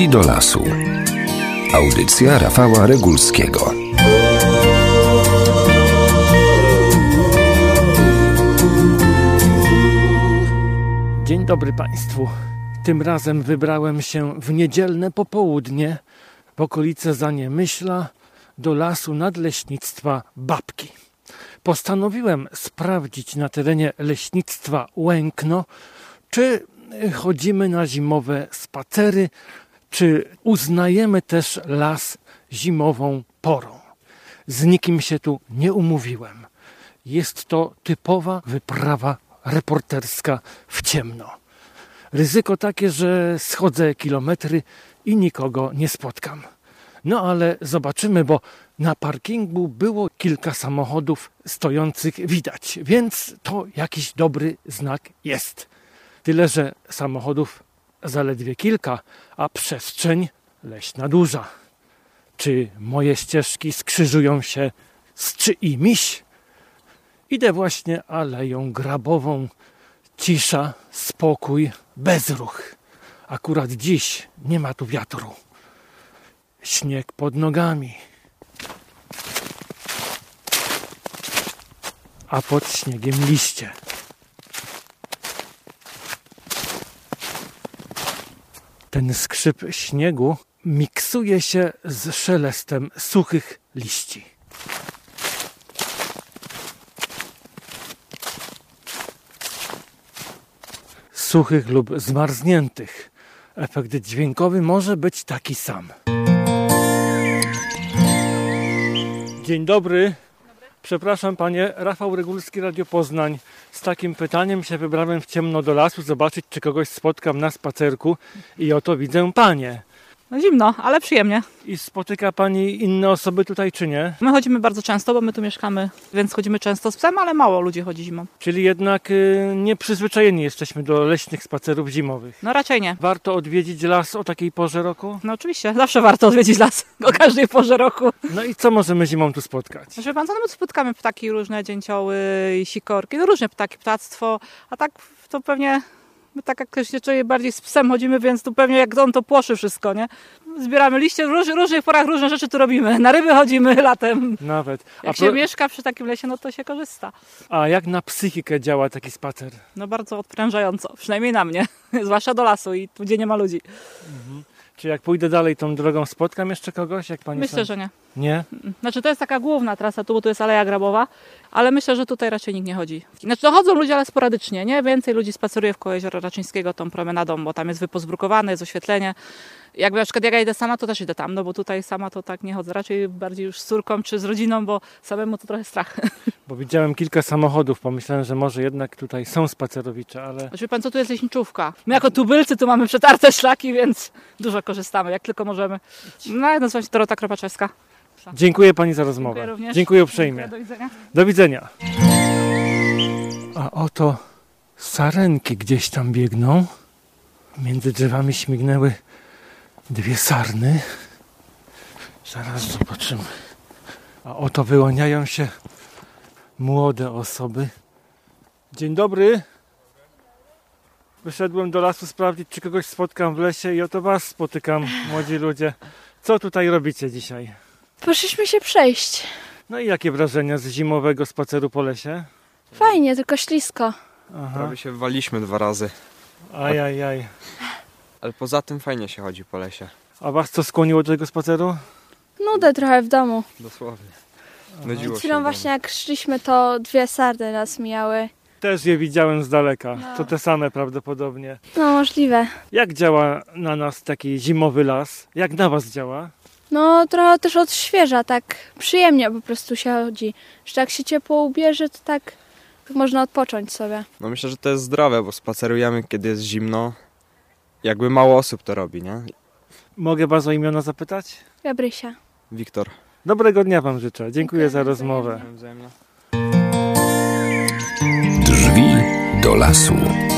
Drzwi do lasu. Audycja Rafała Regulskiego. Dzień dobry Państwu. Tym razem wybrałem się w niedzielne popołudnie w okolice Zaniemyśla do lasu nadleśnictwa Babki. Postanowiłem sprawdzić na terenie leśnictwa Łękno, czy chodzimy na zimowe spacery, czy uznajemy też las zimową porą. Z nikim się tu nie umówiłem. Jest to typowa wyprawa reporterska w ciemno. Ryzyko takie, że schodzę kilometry i nikogo nie spotkam. No ale zobaczymy, bo na parkingu było kilka samochodów stojących widać, więc to jakiś dobry znak jest. Tyle, że samochodów zaledwie kilka, a przestrzeń leśna duża. Czy moje ścieżki skrzyżują się z czyimiś? Idę właśnie aleją grabową. Cisza, spokój, bezruch. Akurat dziś nie ma tu wiatru. Śnieg pod nogami. A pod śniegiem liście. Ten skrzyp śniegu miksuje się z szelestem suchych liści. Suchych lub zmarzniętych. Efekt dźwiękowy może być taki sam. Dzień dobry. Przepraszam panie, Rafał Regulski, Radio Poznań. Z takim pytaniem się wybrałem w ciemno do lasu, zobaczyć, czy kogoś spotkam na spacerku i oto widzę panie. No zimno, ale przyjemnie. I spotyka pani inne osoby tutaj, czy nie? My chodzimy bardzo często, bo my tu mieszkamy, więc chodzimy często z psem, ale mało ludzi chodzi zimą. Czyli jednak nieprzyzwyczajeni jesteśmy do leśnych spacerów zimowych. No raczej nie. Warto odwiedzić las o takiej porze roku? No oczywiście, zawsze warto odwiedzić las o każdej porze roku. No i co możemy zimą tu spotkać? Proszę pan, co, no my spotkamy ptaki różne, dzięcioły i sikorki, no różne ptaki, ptactwo, a tak to pewnie... My tak jak się czuję, bardziej z psem chodzimy, więc tu pewnie jak on to płoszy wszystko, nie? Zbieramy liście, w różnych porach różne rzeczy tu robimy. Na ryby chodzimy latem. Nawet. Jak się mieszka przy takim lesie, no to się korzysta. A jak na psychikę działa taki spacer? No bardzo odprężająco, przynajmniej na mnie. Zwłaszcza do lasu i tu, gdzie nie ma ludzi. Mhm. Czy jak pójdę dalej tą drogą, spotkam jeszcze kogoś? Jak pani Myślę, że nie. Nie? Znaczy to jest taka główna trasa tu, bo tu jest Aleja Grabowa, ale myślę, że tutaj raczej nikt nie chodzi. Znaczy to chodzą ludzie, ale sporadycznie, nie? Więcej ludzi spaceruje wkoło Jeziora Raczyńskiego tą promenadą, bo tam jest wypost brukowany, jest oświetlenie. Jakby na przykład jak ja idę sama, to też idę tam, no bo tutaj sama to tak nie chodzę. Raczej bardziej już z córką czy z rodziną, bo samemu to trochę strach. Bo widziałem kilka samochodów, pomyślałem, że może jednak tutaj są spacerowicze, ale... Znaczy pan, co tu jest leśniczówka? My jako tubylcy tu mamy przetarte szlaki, więc dużo korzystamy, jak tylko możemy. No, nazywam się Dorota Kropaczewska. Dziękuję pani za rozmowę. Dziękuję również. Dziękuję uprzejmie. Do widzenia. Do widzenia. A oto sarenki gdzieś tam biegną. Między drzewami śmignęły dwie sarny. Zaraz zobaczymy. A oto wyłaniają się młode osoby. Dzień dobry. Wyszedłem do lasu sprawdzić, czy kogoś spotkam w lesie i oto was spotykam, młodzi ludzie. Co tutaj robicie dzisiaj? Poszliśmy się przejść. No i jakie wrażenia z zimowego spaceru po lesie? Fajnie, tylko ślisko. Aha. Prawie się wywaliśmy 2 razy. Ajajaj. Ale poza tym fajnie się chodzi po lesie. A was co skłoniło do tego spaceru? Nudę trochę w domu. Dosłownie. Nudziło Przed się. chwilą właśnie jak szliśmy, to 2 sarny nas mijały. Też je widziałem z daleka. No. To te same prawdopodobnie. No możliwe. Jak działa na nas taki zimowy las? Jak na was działa? No trochę też odświeża, tak przyjemnie po prostu się chodzi. Że jak się ciepło ubierze, to tak można odpocząć sobie. No myślę, że to jest zdrowe, bo spacerujemy, kiedy jest zimno. Jakby mało osób to robi, nie? Mogę was o imiona zapytać? Gabrysia. Wiktor. Dobrego dnia wam życzę. Dziękuję Dziękuję za rozmowę. Wzajemnie. Drzwi do lasu.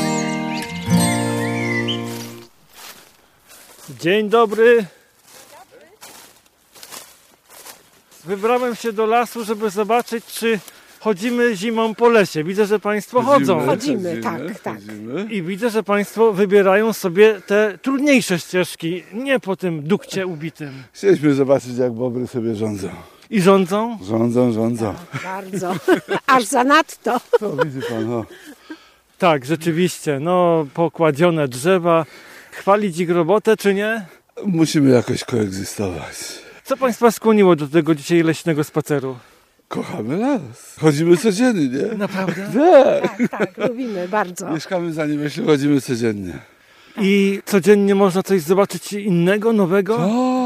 Dzień dobry. Wybrałem się do lasu, żeby zobaczyć, czy chodzimy zimą po lesie. Widzę, że Państwo chodzą. Chodzimy, tak. I widzę, że Państwo wybierają sobie te trudniejsze ścieżki, nie po tym dukcie ubitym. Chcieliśmy zobaczyć, jak bobry sobie rządzą. I rządzą? Rządzą. Bardzo. Aż zanadto. To widzi pan, o. Tak, rzeczywiście. No, pokładzione drzewa. Chwalić ich robotę, czy nie? Musimy jakoś koegzystować. Co Państwa skłoniło do tego dzisiaj leśnego spaceru? Kochamy las. Chodzimy codziennie. Naprawdę? Tak, lubimy bardzo. Mieszkamy za Niemyślą, chodzimy codziennie. I codziennie można coś zobaczyć innego, nowego?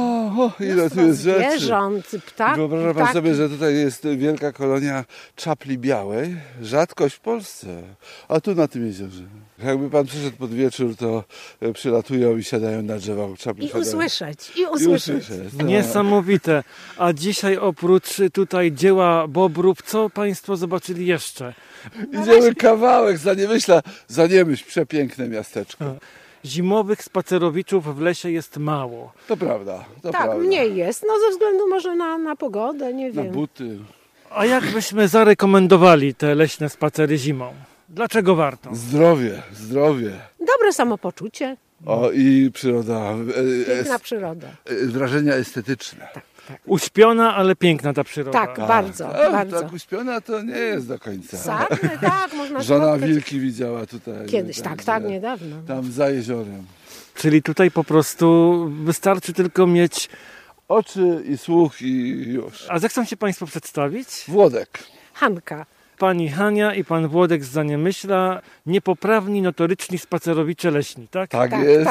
Ile tu jest rzeczy. Zwierząt, ptaków. Wyobraża pan sobie, że tutaj jest wielka kolonia czapli białej. Rzadkość w Polsce. A tu na tym jeziorze. Jakby pan przyszedł pod wieczór, to przylatują i siadają na drzewach czapli. I usłyszeć. Tak. Niesamowite. A dzisiaj oprócz tutaj dzieła bobrów, co Państwo zobaczyli jeszcze? Idziemy kawałek za Niemyśla. Za Niemyśl, przepiękne miasteczko. Zimowych spacerowiczów w lesie jest mało. To prawda. Tak, mniej jest. No ze względu może na pogodę, nie Na wiem. buty. A jak byśmy zarekomendowali te leśne spacery zimą? Dlaczego warto? Zdrowie. Dobre samopoczucie, O, i przyroda. piękna przyroda. Wrażenia estetyczne. Uśpiona, ale piękna ta przyroda. Tak, bardzo. Tak uśpiona to nie jest do końca. Sarny, tak, można Żona spotkać. wilki widziała tutaj. Kiedyś, tak, że niedawno. Tam za jeziorem. Czyli tutaj po prostu wystarczy tylko mieć... Oczy i słuch i już. A zechcą się Państwo przedstawić? Włodek. Hanka. Pani Hania i pan Włodek z Zaniemyśla, niepoprawni, notoryczni spacerowicze leśni, tak? Tak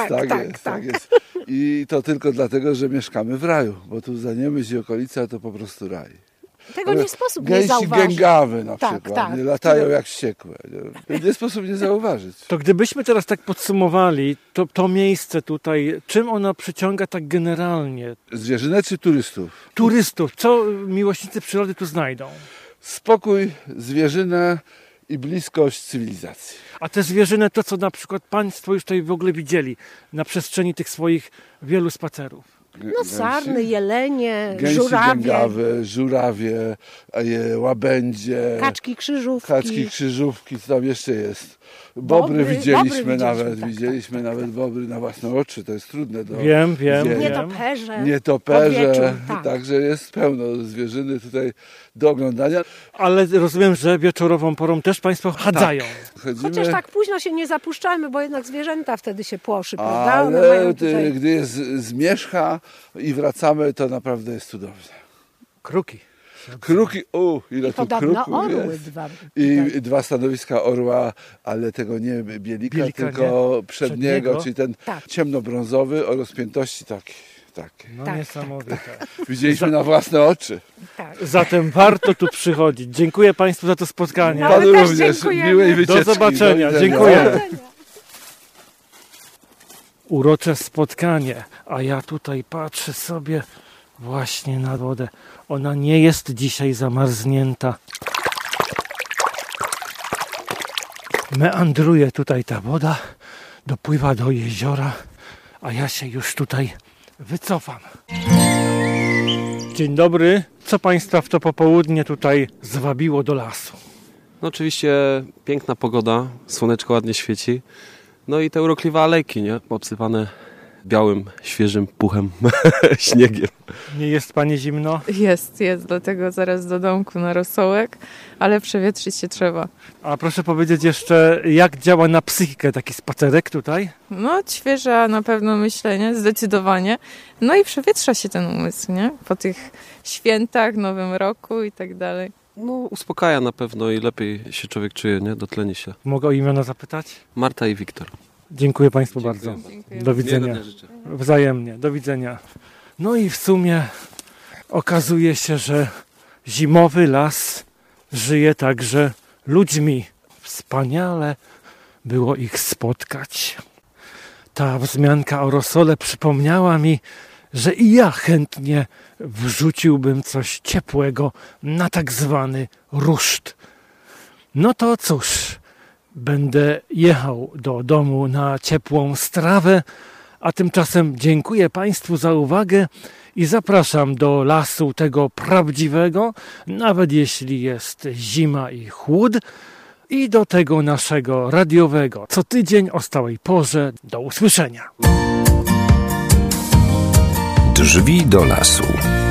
jest. I to tylko dlatego, że mieszkamy w raju, bo tu Zaniemyśl i okolica to po prostu raj. Tego nie sposób nie Gęsi zauważyć. gęgawy na Tak, przykład, tak. nie latają jak wściekłe. Nie sposób nie zauważyć. To gdybyśmy teraz tak podsumowali, to miejsce tutaj, czym ono przyciąga tak generalnie? Zwierzynę czy turystów? Turystów, co miłośnicy przyrody tu znajdą? Spokój, zwierzynę i bliskość cywilizacji. A te zwierzyny to, co na przykład Państwo już tutaj w ogóle widzieli na przestrzeni tych swoich wielu spacerów. No sarny, jelenie, Gęsi żurawie, gęgawe, żurawie, łabędzie, kaczki krzyżówki. krzyżówki, co tam jeszcze jest? Bobry widzieliśmy nawet, tak, widzieliśmy nawet bobry na własne oczy, to jest trudne do Wiem. Nietoperze, Wieczór, tak. także jest pełno zwierzyny tutaj do oglądania. Ale rozumiem, że wieczorową porą też Państwo chadzają. Chodzimy, Chociaż tak późno się nie zapuszczamy, bo jednak zwierzęta wtedy się płoszy, prawda? One ale mają tutaj... gdy jest zmierzcha i wracamy, to naprawdę jest cudownie. Kruki. Kruki, ile tu Podobno kruków orły jest. dwa. I dwa stanowiska orła, ale tego nie bielika, tylko przedniego, czyli ten Tak. ciemnobrązowy o rozpiętości taki. No Tak, niesamowite. Widzieliśmy na własne oczy. Tak. Zatem warto tu przychodzić. Dziękuję Państwu za to spotkanie. No, Panu my też również dziękujemy. miłej wycieczki. Do zobaczenia. widzenia. Dziękuję. Urocze spotkanie, a ja tutaj patrzę sobie właśnie na wodę. Ona nie jest dzisiaj zamarznięta. Meandruje tutaj ta woda, dopływa do jeziora, a ja się już tutaj wycofam. Dzień dobry. Co Państwa w to popołudnie tutaj zwabiło do lasu? No oczywiście piękna pogoda, słoneczko ładnie świeci. No i te urokliwe alejki, nie? Obsypane białym, świeżym puchem, śniegiem. Nie jest Pani zimno? Jest, dlatego zaraz do domku na rosołek, ale przewietrzyć się trzeba. A proszę powiedzieć jeszcze, jak działa na psychikę taki spacerek tutaj? No, odświeża na pewno myślenie, zdecydowanie. No i przewietrza się ten umysł, nie? Po tych świętach, Nowym Roku i tak dalej. No uspokaja na pewno i lepiej się człowiek czuje, nie? Dotleni się. Mogę o imiona zapytać? Marta i Wiktor. Dziękuję Państwu bardzo. Dziękuję. Do widzenia. Wzajemnie. Do widzenia. No i w sumie okazuje się, że zimowy las żyje także ludźmi. Wspaniale było ich spotkać. Ta wzmianka o rosole przypomniała mi, że i ja chętnie wrzuciłbym coś ciepłego na tak zwany ruszt. No to cóż, będę jechał do domu na ciepłą strawę, a tymczasem dziękuję Państwu za uwagę i zapraszam do lasu tego prawdziwego, nawet jeśli jest zima i chłód, i do tego naszego radiowego co tydzień o stałej porze. Do usłyszenia. Drzwi do lasu.